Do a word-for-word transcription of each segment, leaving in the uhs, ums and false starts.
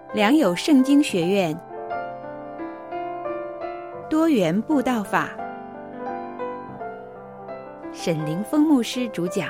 良友圣经学院多元布道法，沈凌峰牧师主讲。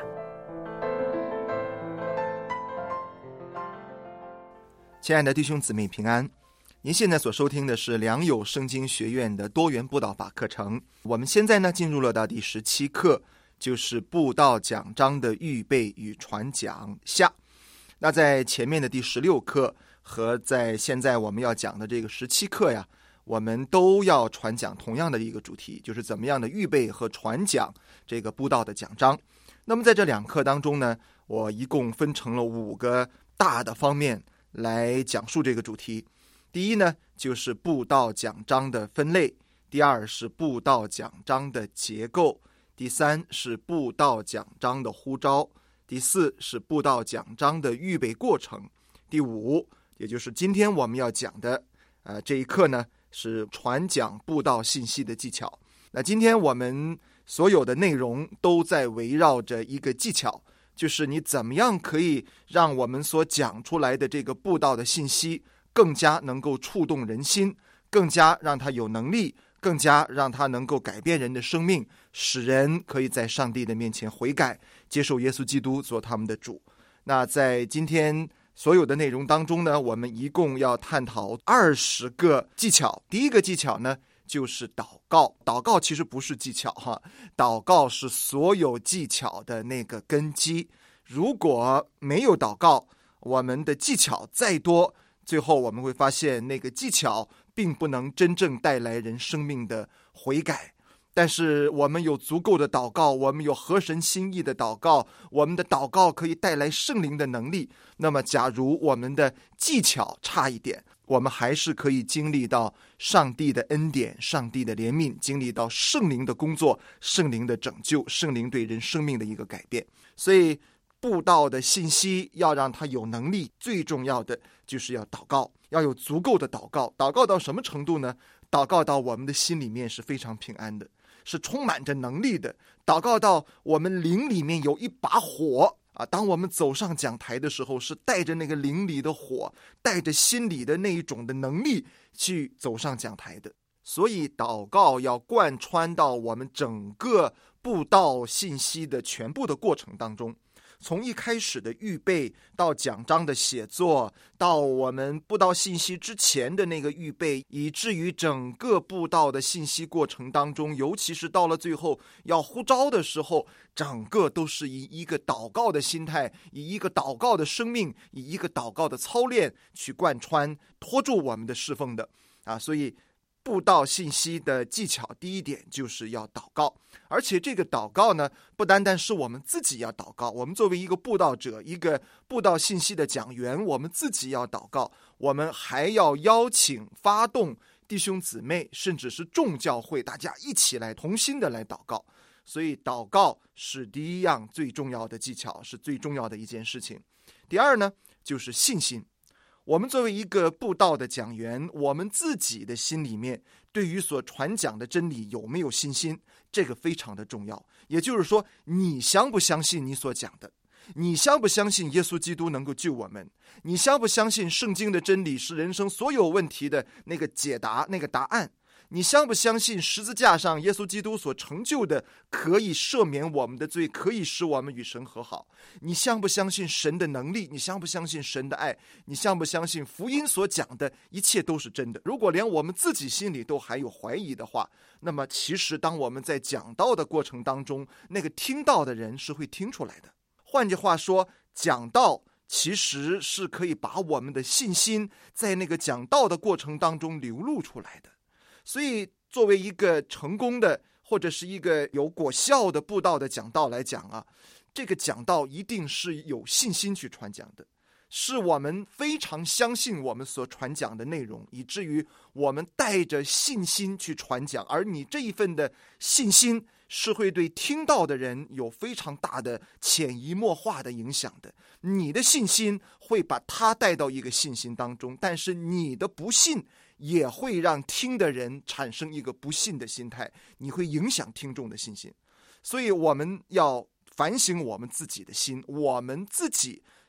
亲爱的弟兄姊妹平安，您现在所收听的是良友圣经学院的多元布道法课程。我们现在呢进入了到第十七课，就是布道讲章的预备与传讲下。那在前面的第十六课和在现在我们要讲的这个十七课呀，我们都要传讲同样的一个主题，就是怎么样的预备和传讲这个布道的讲章。那么在这两课当中呢，我一共分成了五个大的方面来讲述这个主题。第一呢，就是布道讲章的分类；第二是布道讲章的结构；第三是布道讲章的呼召；第四是布道讲章的预备过程；第五，也就是今天我们要讲的呃这一课呢，是传讲布道信息的技巧。那今天我们所有的内容都在围绕着一个技巧，就是你怎么样可以让我们所讲出来的这个布道的信息更加能够触动人心，更加让它有能力，更加让它能够改变人的生命，使人可以在上帝的面前悔改，接受耶稣基督做他们的主。那在今天所有的内容当中呢，我们一共要探讨二十个技巧。第一个技巧呢，就是祷告。祷告其实不是技巧哈，祷告是所有技巧的那个根基。如果没有祷告，我们的技巧再多，最后我们会发现那个技巧并不能真正带来人生命的悔改。但是我们有足够的祷告，我们有合神心意的祷告，我们的祷告可以带来圣灵的能力。那么假如我们的技巧差一点，我们还是可以经历到上帝的恩典，上帝的怜悯，经历到圣灵的工作，圣灵的拯救，圣灵对人生命的一个改变。所以布道的信息要让他有能力，最重要的就是要祷告，要有足够的祷告。祷告到什么程度呢？祷告到我们的心里面是非常平安的，是充满着能力的。祷告到我们灵里面有一把火啊，当我们走上讲台的时候，是带着那个灵里的火，带着心里的那一种的能力去走上讲台的。所以祷告要贯穿到我们整个布道信息的全部的过程当中，从一开始的预备到讲章的写作，到我们布道信息之前的那个预备，以至于整个布道的信息过程当中，尤其是到了最后要呼召的时候，整个都是以一个祷告的心态，以一个祷告的生命，以一个祷告的操练去贯穿拖住我们的侍奉的啊。所以布道信息的技巧第一点就是要祷告。而且这个祷告呢，不单单是我们自己要祷告，我们作为一个布道者，一个布道信息的讲员，我们自己要祷告，我们还要邀请发动弟兄姊妹，甚至是众教会，大家一起来同心的来祷告。所以祷告是第一样最重要的技巧，是最重要的一件事情。第二呢，就是信心。我们作为一个布道的讲员，我们自己的心里面对于所传讲的真理有没有信心，这个非常的重要。也就是说，你相不相信你所讲的？你相不相信耶稣基督能够救我们？你相不相信圣经的真理是人生所有问题的那个解答，那个答案？你相不相信十字架上耶稣基督所成就的可以赦免我们的罪，可以使我们与神和好？你相不相信神的能力？你相不相信神的爱？你相不相信福音所讲的一切都是真的？如果连我们自己心里都还有怀疑的话，那么其实当我们在讲道的过程当中，那个听到的人是会听出来的。换句话说，讲道其实是可以把我们的信心在那个讲道的过程当中流露出来的。所以作为一个成功的或者是一个有果效的布道的讲道来讲啊，这个讲道一定是有信心去传讲的，是我们非常相信我们所传讲的内容，以至于我们带着信心去传讲，而你这一份的信心是会对听到的人有非常大的潜移默化的影响的。你的信心会把他带到一个信心当中，但是你的不信也会让听的人产生一个不信的心态，你会影响听众的信心。所以我们要反省我们自己的心，我们自己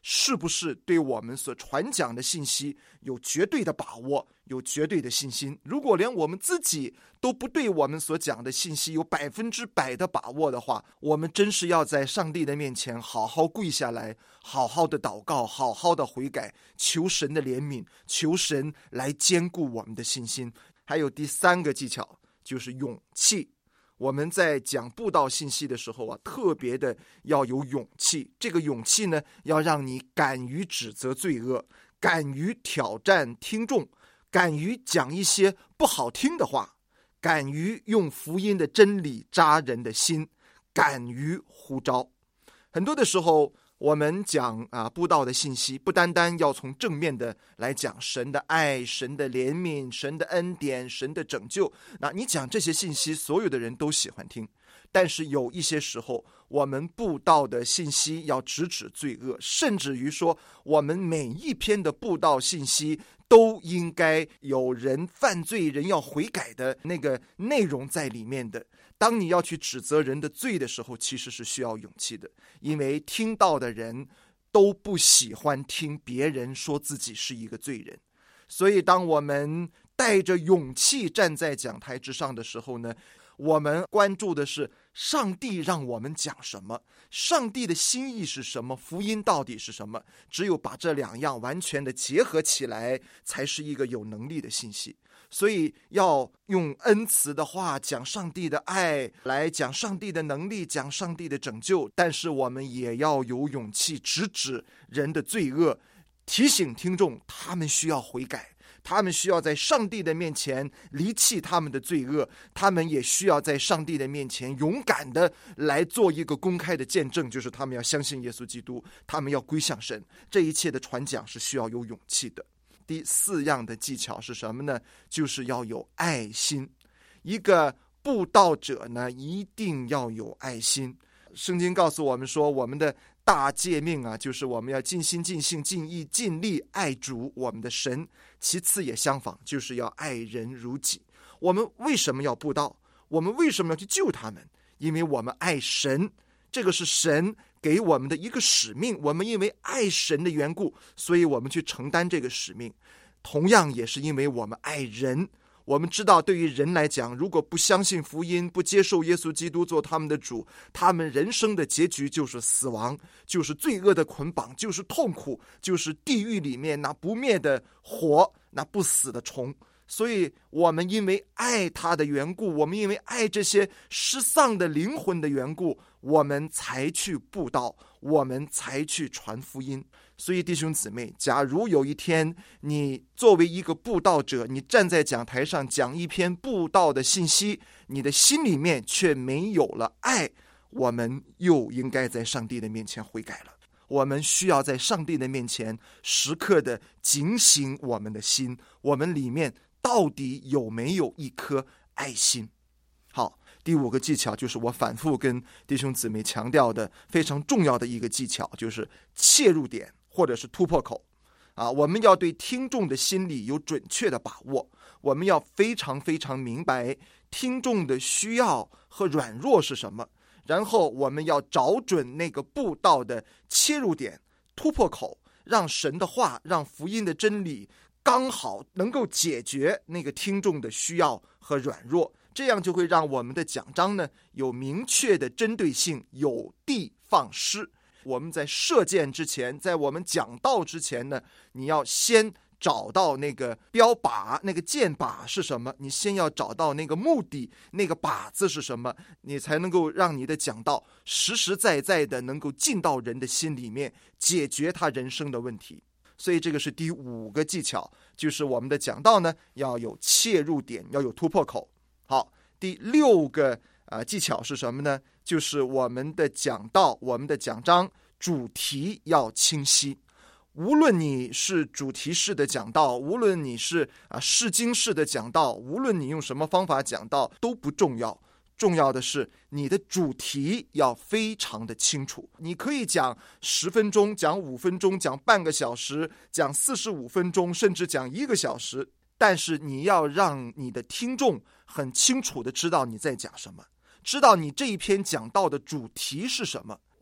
是不是对我们所传讲的信息有绝对的把握，有绝对的信心。如果连我们自己都不对我们所讲的信息有百分之百的把握的话，我们真是要在上帝的面前好好跪下来，好好的祷告，好好的悔改，求神的怜悯，求神来坚固我们的信心。还有第三个技巧，就是勇气。我们在讲布道信息的时候啊，特别的要有勇气。这个勇气呢，要让你敢于指责罪恶，敢于挑战听众，敢于讲一些不好听的话，敢于用福音的真理扎人的心，敢于呼召。很多的时候我们讲啊布道的信息，不单单要从正面的来讲神的爱、神的怜悯、神的恩典、神的拯救。那你讲这些信息，所有的人都喜欢听。但是有一些时候，我们布道的信息要直指罪恶，甚至于说，我们每一篇的布道信息都应该有人犯罪、人要悔改的那个内容在里面的。当你要去指责人的罪的时候，其实是需要勇气的，因为听到的人都不喜欢听别人说自己是一个罪人。所以当我们带着勇气站在讲台之上的时候呢，我们关注的是上帝让我们讲什么，上帝的心意是什么，福音到底是什么。只有把这两样完全的结合起来，才是一个有能力的信息。所以要用恩慈的话讲上帝的爱，来讲上帝的能力，讲上帝的拯救。但是我们也要有勇气直指人的罪恶，提醒听众他们需要悔改，他们需要在上帝的面前离弃他们的罪恶，他们也需要在上帝的面前勇敢的来做一个公开的见证，就是他们要相信耶稣基督，他们要归向神。这一切的传讲是需要有勇气的。第四样的技巧是什么呢？就是要有爱心。一个布道者呢，一定要有爱心。圣经告诉我们说，我们的大诫命啊，就是我们要尽心尽性尽意尽力爱主我们的神，其次也相仿，就是要爱人如己。我们为什么要布道？我们为什么要去救他们？因为我们爱神，这个是神给我们的一个使命。我们因为爱神的缘故，所以我们去承担这个使命。同样也是因为我们爱人，我们知道对于人来讲，如果不相信福音，不接受耶稣基督做他们的主，他们人生的结局就是死亡，就是罪恶的捆绑，就是痛苦，就是地狱里面那不灭的火，那不死的虫。所以我们因为爱他的缘故，我们因为爱这些失丧的灵魂的缘故，我们才去布道，我们才去传福音。所以弟兄姊妹，假如有一天你作为一个布道者，你站在讲台上讲一篇布道的信息，你的心里面却没有了爱，我们又应该在上帝的面前悔改了。我们需要在上帝的面前时刻的警醒我们的心，我们里面到底有没有一颗爱心。好，第五个技巧就是我反复跟弟兄姊妹强调的非常重要的一个技巧，就是切入点或者是突破口啊。我们要对听众的心理有准确的把握，我们要非常非常明白听众的需要和软弱是什么，然后我们要找准那个布道的切入点、突破口，让神的话，让福音的真理刚好能够解决那个听众的需要和软弱，这样就会让我们的讲章呢有明确的针对性，有的放矢。我们在射箭之前，在我们讲道之前呢，你要先找到那个标靶，那个箭靶是什么，你先要找到那个目的，那个靶子是什么，你才能够让你的讲道实实在在的能够进到人的心里面，解决他人生的问题。所以这个是第五个技巧，就是我们的讲道呢要有切入点，要有突破口。好，第六个、呃、技巧是什么呢？就是我们的讲道，我们的讲章主题要清晰。无论你是主题式的讲道，无论你是啊释经式的讲道，无论你用什么方法讲道都不重要，重要的是你的主题要非常的清楚。你可以讲十分钟，讲五分钟，讲半个小时，讲四十五分钟，甚至讲一个小时，但是你要让你的听众很清楚的知道你在讲什么，知道你这一篇讲道的主题是什么。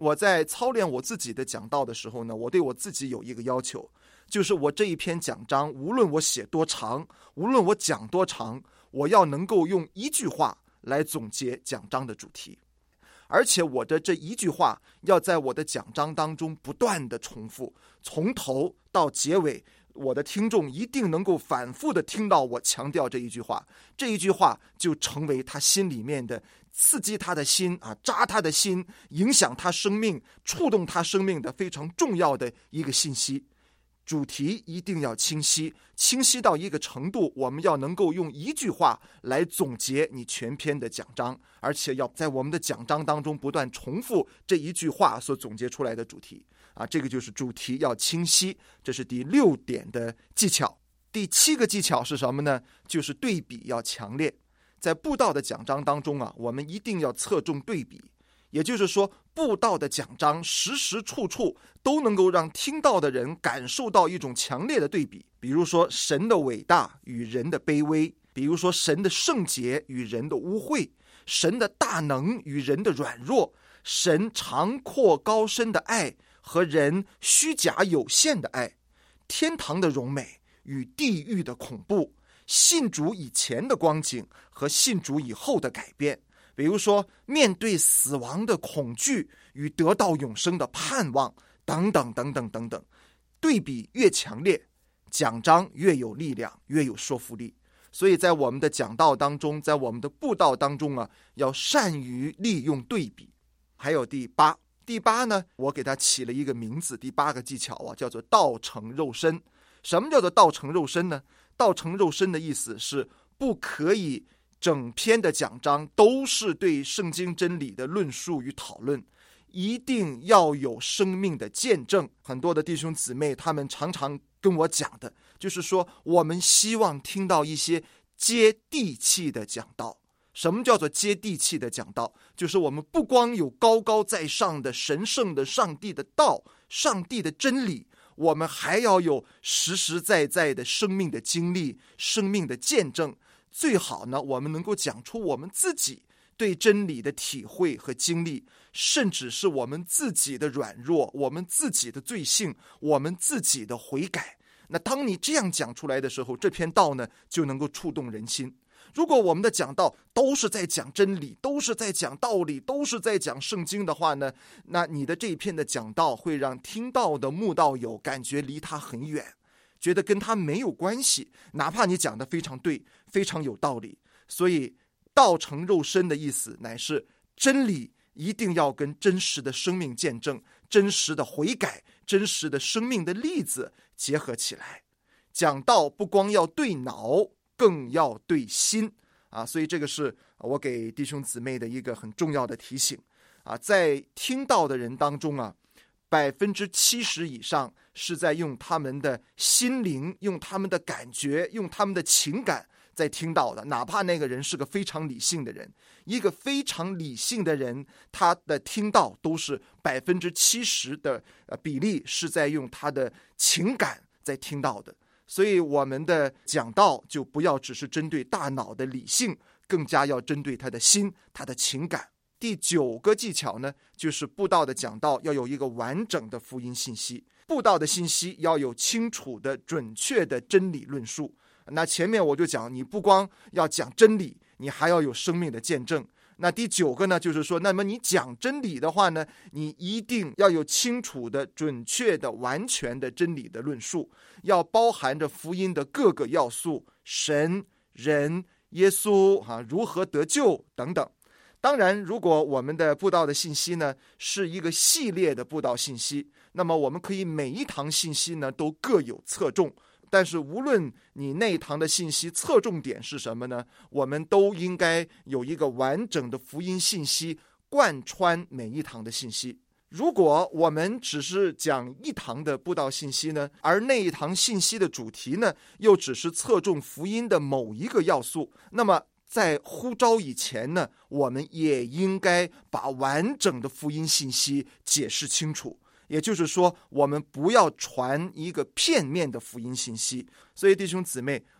我在操练我自己的讲道的时候呢，我对我自己有一个要求，就是我这一篇讲章，无论我写多长，无论我讲多长，我要能够用一句话来总结讲章的主题，而且我的这一句话要在我的讲章当中不断的重复，从头到结尾，我的听众一定能够反复的听到我强调这一句话，这一句话就成为他心里面的刺激他的心啊，扎他的心，影响他生命，触动他生命的非常重要的一个信息。主题一定要清晰，清晰到一个程度，我们要能够用一句话来总结你全篇的讲章，而且要在我们的讲章当中不断重复这一句话所总结出来的主题啊，这个就是主题要清晰，这是第六点的技巧。第七个技巧是什么呢？就是对比要强烈。在布道的讲章当中啊，我们一定要侧重对比，也就是说，布道的讲章时时处处都能够让听到的人感受到一种强烈的对比。比如说神的伟大与人的卑微，比如说神的圣洁与人的污秽，神的大能与人的软弱，神长阔高深的爱和人虚假有限的爱，天堂的荣美与地狱的恐怖，信主以前的光景和信主以后的改变，比如说面对死亡的恐惧与得到永生的盼望，等等等等等等。对比越强烈，讲章越有力量，越有说服力。所以在我们的讲道当中，在我们的布道当中啊，要善于利用对比。还有第八，第八呢，我给它起了一个名字，第八个技巧啊，叫做道成肉身。什么叫做道成肉身呢？道成肉身的意思是不可以整篇的讲章都是对圣经真理的论述与讨论，一定要有生命的见证。很多的弟兄姊妹他们常常跟我讲的就是说，我们希望听到一些接地气的讲道。什么叫做接地气的讲道？就是我们不光有高高在上的神圣的上帝的道，上帝的真理，我们还要有实实在在的生命的经历，生命的见证。最好呢，我们能够讲出我们自己对真理的体会和经历，甚至是我们自己的软弱，我们自己的罪性，我们自己的悔改。那当你这样讲出来的时候，这篇道呢就能够触动人心。如果我们的讲道都是在讲真理，都是在讲道理，都是在讲圣经的话呢，那你的这一篇的讲道会让听到的慕道友感觉离他很远，觉得跟他没有关系，哪怕你讲的非常对，非常有道理。所以道成肉身的意思乃是真理一定要跟真实的生命见证，真实的悔改，真实的生命的例子结合起来。讲道不光要对脑，更要对心啊！所以这个是我给弟兄姊妹的一个很重要的提醒啊！在听道的人当中啊，百分之七十以上是在用他们的心灵，用他们的感觉，用他们的情感在听到的。哪怕那个人是个非常理性的人，一个非常理性的人，他的听到都是百分之七十的比例是在用他的情感在听到的。所以我们的讲道就不要只是针对大脑的理性，更加要针对他的心，他的情感。第九个技巧呢，就是布道的讲道要有一个完整的福音信息，布道的信息要有清楚的准确的真理论述。那前面我就讲，你不光要讲真理，你还要有生命的见证。那第九个呢，就是说，那么你讲真理的话呢，你一定要有清楚的、准确的、完全的真理的论述，要包含着福音的各个要素，神、人、耶稣啊，如何得救等等。当然，如果我们的布道的信息呢是一个系列的布道信息，那么我们可以每一堂信息呢都各有侧重。但是无论你那一堂的信息侧重点是什么呢，我们都应该有一个完整的福音信息贯穿每一堂的信息。如果我们只是讲一堂的布道信息呢，而那一堂信息的主题呢又只是侧重福音的某一个要素，那么在呼召以前呢，我们也应该把完整的福音信息解释清楚。也就是说，我们不要传一个片面的福音信息。所以弟兄姊妹，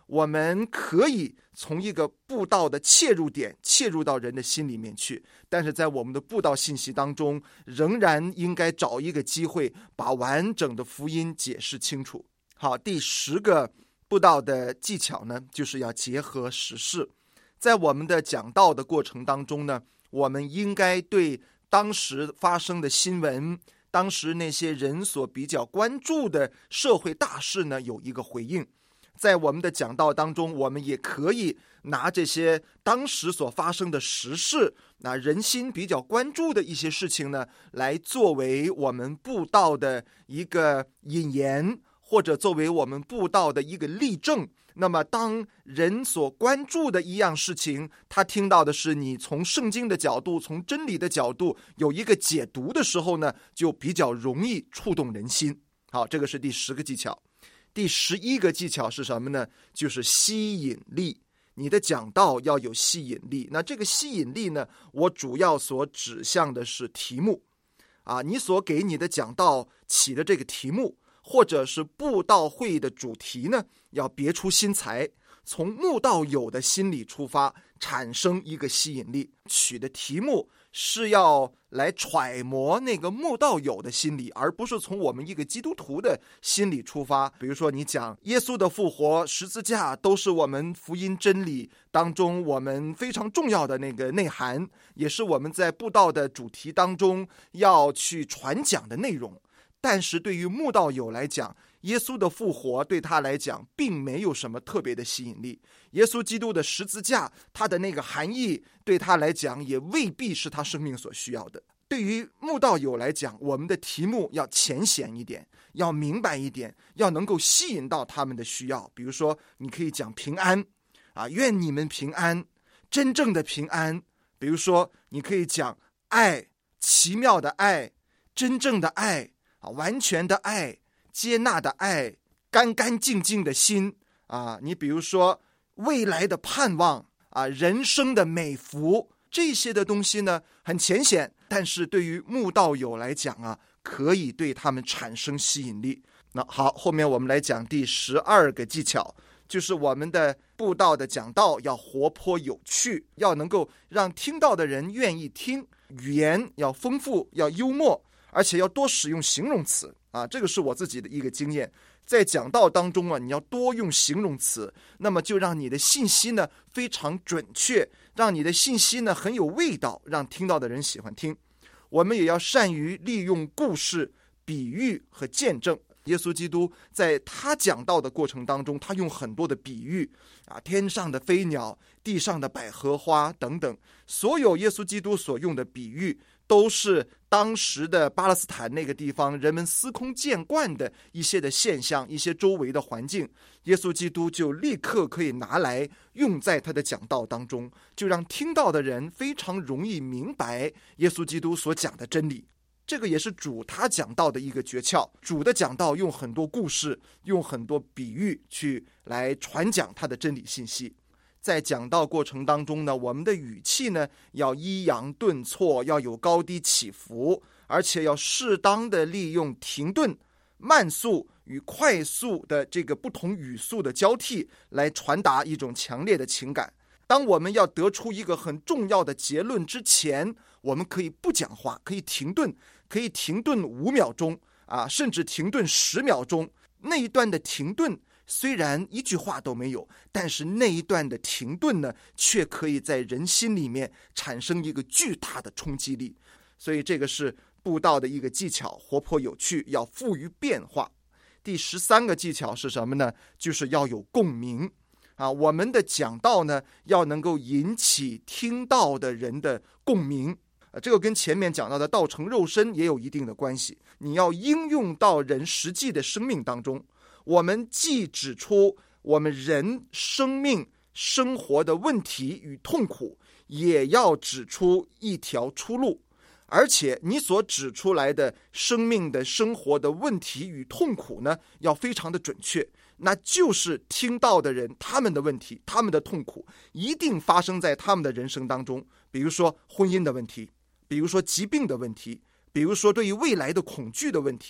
我们可以从一个布道的切入点切入到人的心里面去，但是在我们的布道信息当中，仍然应该找一个机会把完整的福音解释清楚。好，第十个布道的技巧呢，就是要结合时事。在我们的讲道的过程当中呢，我们应该对当时发生的新闻，当时那些人所比较关注的社会大事呢，有一个回应。在我们的讲道当中，我们也可以拿这些当时所发生的时事，那人心比较关注的一些事情呢，来作为我们布道的一个引言，或者作为我们布道的一个例证。那么当人所关注的一样事情，他听到的是你从圣经的角度，从真理的角度有一个解读的时候呢，就比较容易触动人心。好，这个是第十个技巧。第十一个技巧是什么呢？就是吸引力。你的讲道要有吸引力。那这个吸引力呢，我主要所指向的是题目啊，你所给你的讲道起的这个题目，或者是布道会的主题呢，要别出心裁，从慕道友的心理出发，产生一个吸引力。取的题目是要来揣摩那个慕道友的心理，而不是从我们一个基督徒的心理出发。比如说你讲耶稣的复活、十字架都是我们福音真理当中我们非常重要的那个内涵，也是我们在布道的主题当中要去传讲的内容。但是对于慕道友来讲，耶稣的复活对他来讲并没有什么特别的吸引力，耶稣基督的十字架他的那个含义对他来讲也未必是他生命所需要的。对于慕道友来讲，我们的题目要浅显一点，要明白一点，要能够吸引到他们的需要。比如说你可以讲平安啊，愿你们平安，真正的平安。比如说你可以讲爱，奇妙的爱，真正的爱，完全的爱，接纳的爱，干干净净的心啊！你比如说未来的盼望啊，人生的美福，这些的东西呢很浅显，但是对于慕道友来讲啊，可以对他们产生吸引力。那好，后面我们来讲第十二个技巧，就是我们的布道的讲道要活泼有趣，要能够让听到的人愿意听，语言要丰富，要幽默，而且要多使用形容词啊，这个是我自己的一个经验。在讲道当中啊，你要多用形容词，那么就让你的信息呢非常准确，让你的信息呢很有味道，让听到的人喜欢听。我们也要善于利用故事、比喻和见证。耶稣基督在他讲道的过程当中，他用很多的比喻啊，天上的飞鸟，地上的百合花等等，所有耶稣基督所用的比喻都是当时的巴勒斯坦那个地方人们司空见惯的一些的现象，一些周围的环境，耶稣基督就立刻可以拿来用在他的讲道当中，就让听到的人非常容易明白耶稣基督所讲的真理。这个也是主他讲道的一个诀窍，主的讲道用很多故事，用很多比喻去来传讲他的真理信息。在讲道过程当中呢，我们的语气呢要抑扬顿挫，要有高低起伏，而且要适当的利用停顿、慢速与快速的这个不同语速的交替，来传达一种强烈的情感。当我们要得出一个很重要的结论之前，我们可以不讲话，可以停顿，可以停顿五秒钟啊，甚至停顿十秒钟。那一段的停顿虽然一句话都没有，但是那一段的停顿呢，却可以在人心里面产生一个巨大的冲击力。所以这个是布道的一个技巧，活泼有趣，要富于变化。第十三个技巧是什么呢？就是要有共鸣啊，我们的讲道呢，要能够引起听到的人的共鸣。啊，这个跟前面讲到的道成肉身也有一定的关系。你要应用到人实际的生命当中。我们既指出我们人生命生活的问题与痛苦，也要指出一条出路。而且你所指出来的生命的生活的问题与痛苦呢，要非常的准确。那就是听到的人，他们的问题，他们的痛苦一定发生在他们的人生当中。比如说婚姻的问题，比如说疾病的问题，比如说对于未来的恐惧的问题，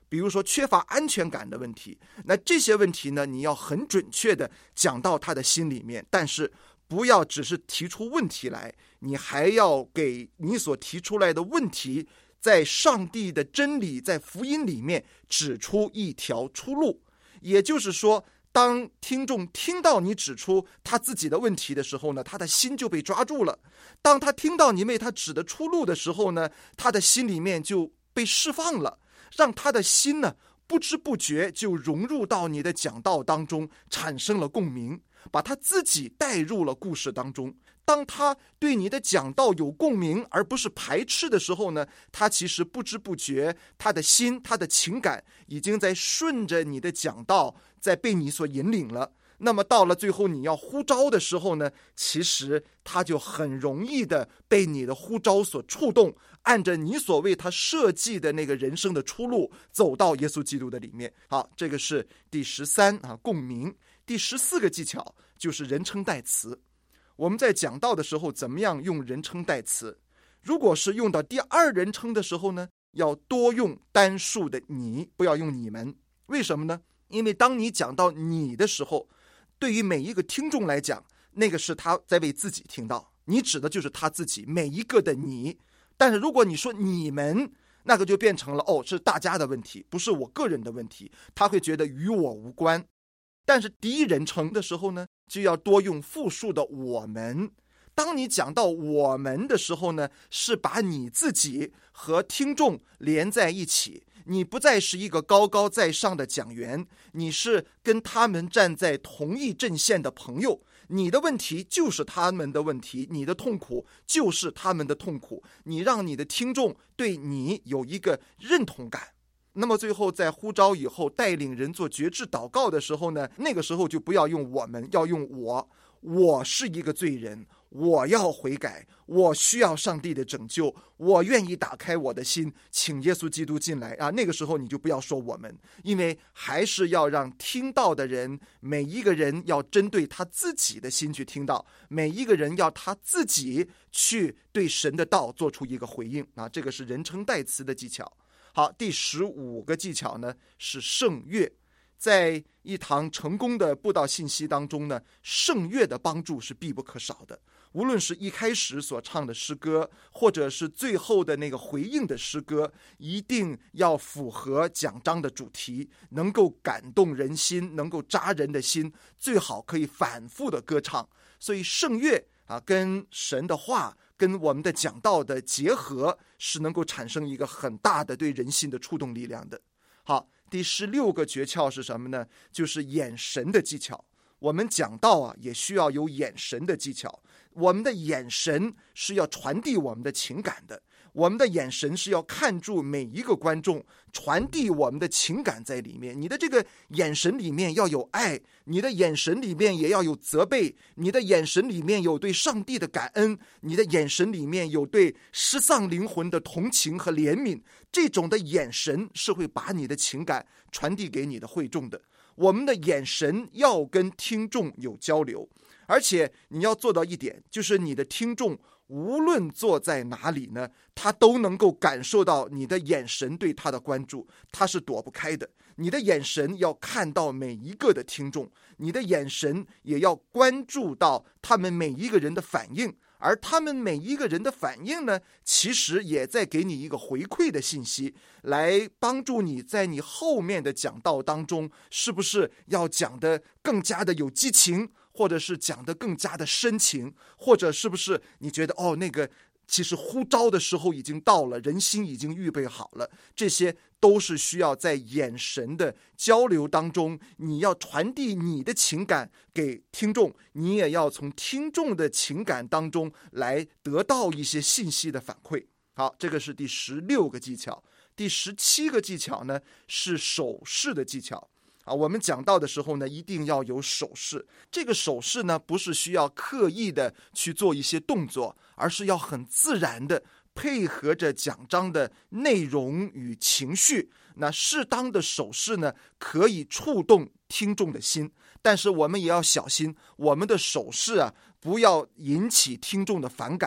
比如说缺乏安全感的问题，那这些问题呢，你要很准确的讲到他的心里面，但是不要只是提出问题来，你还要给你所提出来的问题，在上帝的真理，在福音里面指出一条出路。也就是说，当听众听到你指出他自己的问题的时候呢，他的心就被抓住了。当他听到你为他指的出路的时候呢，他的心里面就被释放了，让他的心呢不知不觉就融入到你的讲道当中，产生了共鸣，把他自己带入了故事当中。当他对你的讲道有共鸣而不是排斥的时候呢，他其实不知不觉，他的心他的情感已经在顺着你的讲道，在被你所引领了。那么到了最后你要呼召的时候呢，其实他就很容易的被你的呼召所触动，按着你所为他设计的那个人生的出路，走到耶稣基督的里面。好，这个是第十三啊，共鸣。第十四个技巧就是人称代词。我们在讲道的时候，怎么样用人称代词？如果是用到第二人称的时候呢，要多用单数的你，不要用你们。为什么呢？因为当你讲到你的时候，对于每一个听众来讲，那个是他在为自己听到，你指的就是他自己每一个的你。但是如果你说你们，那个就变成了哦，是大家的问题，不是我个人的问题，他会觉得与我无关。但是第一人称的时候呢，就要多用复数的我们。当你讲到我们的时候呢，是把你自己和听众连在一起，你不再是一个高高在上的讲员，你是跟他们站在同一阵线的朋友。你的问题就是他们的问题，你的痛苦就是他们的痛苦，你让你的听众对你有一个认同感。那么最后在呼召以后带领人做决志祷告的时候呢，那个时候就不要用我们，要用我。我是一个罪人，我要悔改，我需要上帝的拯救，我愿意打开我的心，请耶稣基督进来啊！那个时候你就不要说我们，因为还是要让听到的人，每一个人要针对他自己的心去听到，每一个人要他自己去对神的道做出一个回应啊！这个是人称代词的技巧。好，第十五个技巧呢是圣乐。在一堂成功的布道信息当中呢，圣乐的帮助是必不可少的。无论是一开始所唱的诗歌，或者是最后的那个回应的诗歌，一定要符合讲章的主题，能够感动人心，能够扎人的心，最好可以反复的歌唱。所以圣乐啊，跟神的话，跟我们的讲道的结合，是能够产生一个很大的对人心的触动力量的。好，第十六个诀窍是什么呢？就是眼神的技巧。我们讲道啊，也需要有眼神的技巧。我们的眼神是要传递我们的情感的，我们的眼神是要看住每一个观众，传递我们的情感在里面。你的这个眼神里面要有爱，你的眼神里面也要有责备，你的眼神里面有对上帝的感恩，你的眼神里面有对失丧灵魂的同情和怜悯。这种的眼神是会把你的情感传递给你的会众的。我们的眼神要跟听众有交流，而且你要做到一点，就是你的听众无论坐在哪里呢，他都能够感受到你的眼神对他的关注，他是躲不开的。你的眼神要看到每一个的听众，你的眼神也要关注到他们每一个人的反应，而他们每一个人的反应呢，其实也在给你一个回馈的信息，来帮助你在你后面的讲道当中，是不是要讲得更加的有激情，或者是讲得更加的深情，或者是不是你觉得哦，那个其实呼召的时候已经到了，人心已经预备好了，这些都是需要在眼神的交流当中，你要传递你的情感给听众，你也要从听众的情感当中来得到一些信息的反馈。好，这个是第十六个技巧。第十七个技巧呢，是手势的技巧。啊，我们讲到的时候呢，一定要有手势。这个手势呢，不是需要刻意的去做一些动作，而是要很自然的配合着讲章的内容与情绪。那适当的手势呢，可以触动听众的心，但是我们也要小心，我们的手势啊，不要引起听众的反感，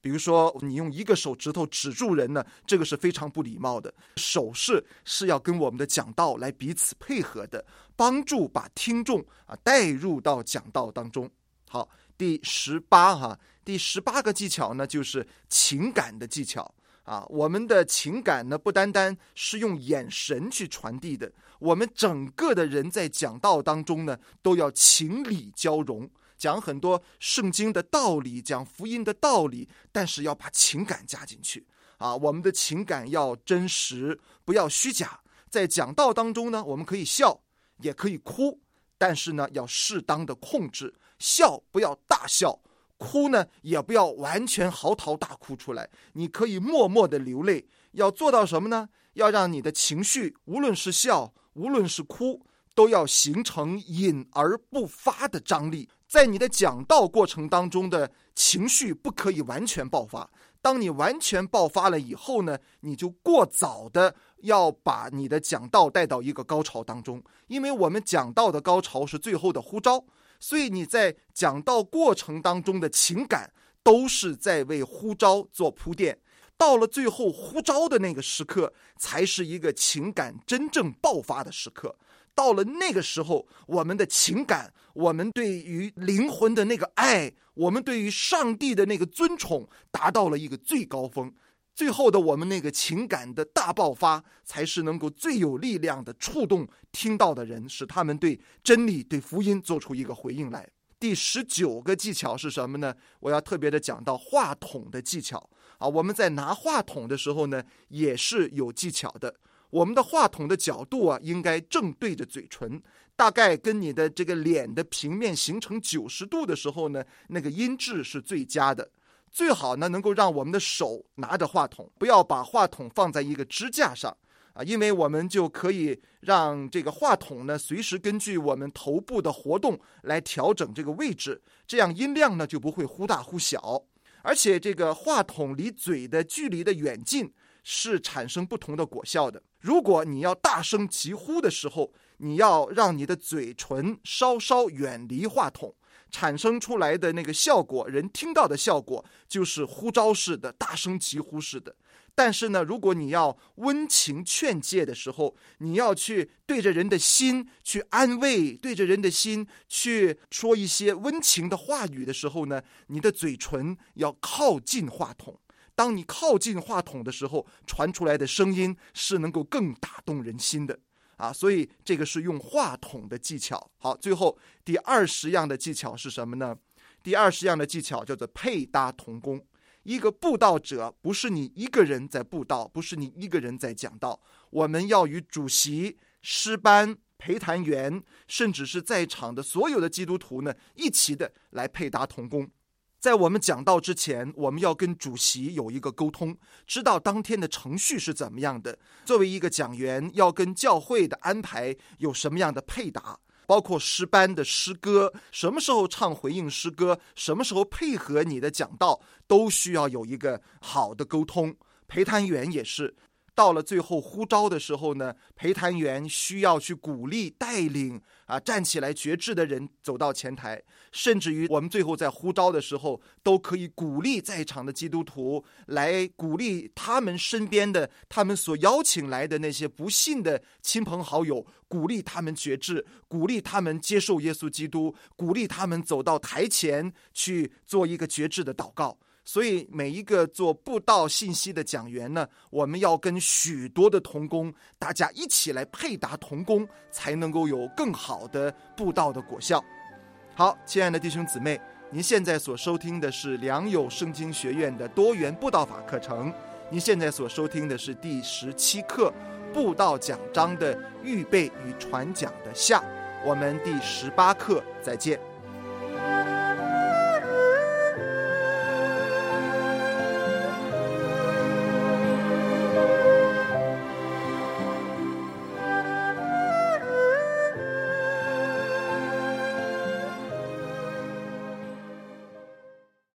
比如说你用一个手指头指住人呢，这个是非常不礼貌的。手势是要跟我们的讲道来彼此配合的，帮助把听众啊带入到讲道当中。好，第十八哈，第十八个技巧呢，就是情感的技巧啊。我们的情感呢，不单单是用眼神去传递的，我们整个的人在讲道当中呢，都要情理交融，讲很多圣经的道理，讲福音的道理，但是要把情感加进去啊。我们的情感要真实，不要虚假。在讲道当中呢，我们可以笑，也可以哭，但是呢，要适当的控制。笑不要大笑，哭呢也不要完全嚎啕大哭出来，你可以默默的流泪。要做到什么呢？要让你的情绪，无论是笑，无论是哭，都要形成隐而不发的张力。在你的讲道过程当中的情绪不可以完全爆发，当你完全爆发了以后呢，你就过早的要把你的讲道带到一个高潮当中，因为我们讲道的高潮是最后的呼召，所以你在讲道过程当中的情感都是在为呼召做铺垫，到了最后呼召的那个时刻，才是一个情感真正爆发的时刻。到了那个时候，我们的情感，我们对于灵魂的那个爱，我们对于上帝的那个尊崇，达到了一个最高峰。最后的我们那个情感的大爆发，才是能够最有力量的触动听到的人，使他们对真理、对福音做出一个回应来。第十九个技巧是什么呢？我要特别的讲到话筒的技巧啊。我们在拿话筒的时候呢，也是有技巧的。我们的话筒的角度啊，应该正对着嘴唇，大概跟你的这个脸的平面形成九十度的时候呢，那个音质是最佳的。最好呢，能够让我们的手拿着话筒，不要把话筒放在一个支架上啊，因为我们就可以让这个话筒呢，随时根据我们头部的活动来调整这个位置，这样音量呢就不会忽大忽小。而且这个话筒离嘴的距离的远近是产生不同的果效的。如果你要大声疾呼的时候，你要让你的嘴唇稍稍远离话筒，产生出来的那个效果，人听到的效果就是呼召式的、大声疾呼式的。但是呢，如果你要温情劝诫的时候，你要去对着人的心去安慰，对着人的心去说一些温情的话语的时候呢，你的嘴唇要靠近话筒。当你靠近话筒的时候，传出来的声音是能够更打动人心的啊，所以这个是用话筒的技巧。好，最后第二十样的技巧是什么呢？第二十样的技巧叫做配搭同工。一个布道者不是你一个人在布道，不是你一个人在讲道，我们要与主席、诗班、陪谈员，甚至是在场的所有的基督徒呢，一起的来配搭同工。在我们讲道之前，我们要跟主席有一个沟通，知道当天的程序是怎么样的。作为一个讲员，要跟教会的安排有什么样的配搭，包括诗班的诗歌，什么时候唱回应诗歌，什么时候配合你的讲道，都需要有一个好的沟通。陪谈员也是，到了最后呼召的时候呢，陪谈员需要去鼓励带领啊，站起来决志的人走到前台，甚至于我们最后在呼召的时候，都可以鼓励在场的基督徒，来鼓励他们身边的他们所邀请来的那些不信的亲朋好友，鼓励他们决志，鼓励他们接受耶稣基督，鼓励他们走到台前去做一个决志的祷告。所以每一个做布道信息的讲员呢，我们要跟许多的同工，大家一起来配搭同工，才能够有更好的布道的果效。好，亲爱的弟兄姊妹，您现在所收听的是良友圣经学院的多元布道法课程，您现在所收听的是第十七课布道讲章的预备与传讲的下，我们第十八课再见。